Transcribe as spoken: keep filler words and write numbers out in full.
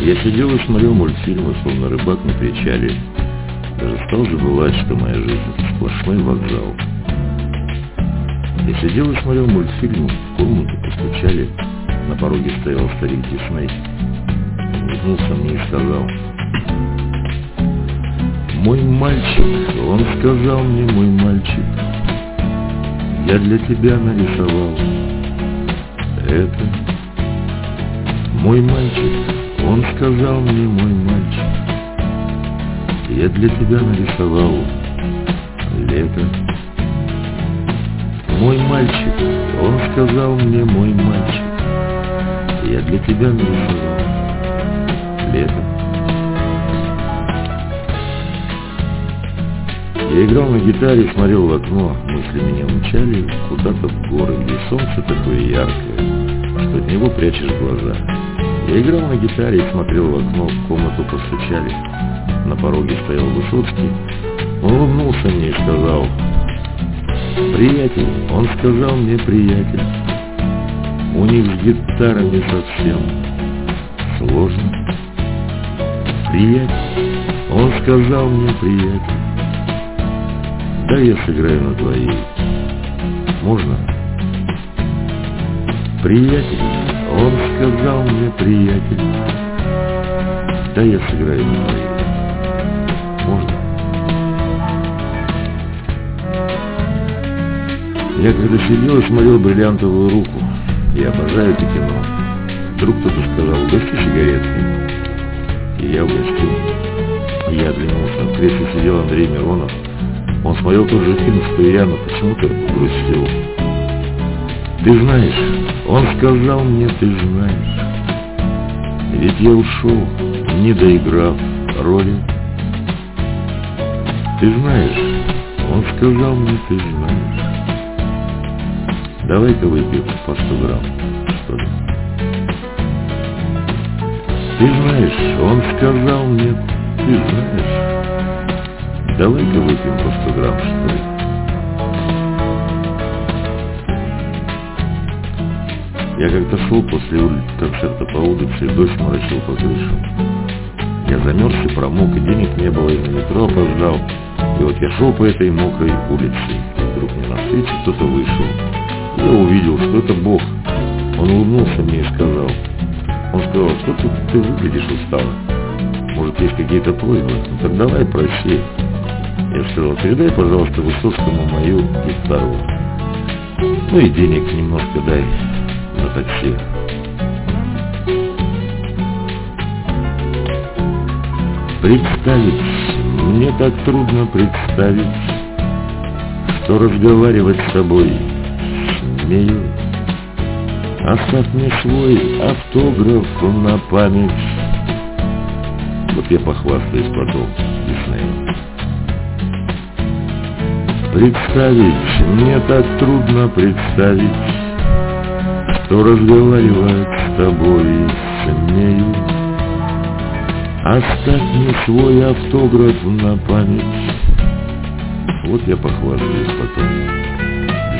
Я сидел и смотрел мультфильмы, словно рыбак на причале. Даже стал забывать, что моя жизнь — сплошной вокзал. Я сидел и смотрел мультфильмы, в комнату постучали. На пороге стоял старик Дисней. Он улыбнулся мне и сказал: «Мой мальчик», — он сказал мне, — «мой мальчик, я для тебя нарисовал это». Мой мальчик, он сказал мне, мой мальчик, я для тебя нарисовал лето. Мой мальчик, он сказал мне, мой мальчик, я для тебя нарисовал лето. Я играл на гитаре, смотрел в окно, мысли меня мчали куда-то в горы, где солнце такое яркое, что от него прячешь глаза. Я играл на гитаре и смотрел в окно, в комнату постучали. На пороге стоял Высоцкий. Он улыбнулся мне и сказал: «Приятель», — он сказал мне, — «приятель, у них с гитарами совсем сложно». «Приятель», — он сказал мне, — «приятель, да я сыграю на твоей, можно?» «Приятель», — он сказал мне, — «приятель, да я сыграю на твоей, можно?» Я когда сидел и смотрел «Бриллиантовую руку», я обожаю это кино, вдруг кто-то сказал: «Угости сигареткой». И я угостил. Я оглянулся, в кресле сидел Андрей Миронов. Он смотрел тот же фильм, что и я, но почему-то грустил. «Ты знаешь», — он сказал мне, — «ты знаешь, ведь я ушел, не доиграв роли». «Ты знаешь», — он сказал мне, — «ты знаешь, давай-ка выпьем по сто грамм, что ли». «Ты знаешь», — он сказал мне, — «ты знаешь, давай-ка выпьем по сто грамм, что ли». Я как-то шел после концерта по улице, и дождь моросил по крышам. Я замерз и промок, и денег не было, и на метро опоздал. И вот я шел по этой мокрой улице, и вдруг мне навстречу кто-то вышел. Я увидел, что это Бог. Он улыбнулся мне и сказал, он сказал: «Что ты, ты выглядишь устало? Может, есть какие-то просьбы? Ну так давай, проси». Я сказал: «Передай, пожалуйста, Высоцкому мою гитару. Ну и денег немножко дай на такси». Представить, мне так трудно представить, что разговаривать с тобой смею. Оставь мне свой автограф на память. Вот я похвастаюсь потом Диснею. Представить, мне так трудно представить, что разговаривать с тобой смею. Оставь мне свой автограф на память. Вот я похвастаюсь потом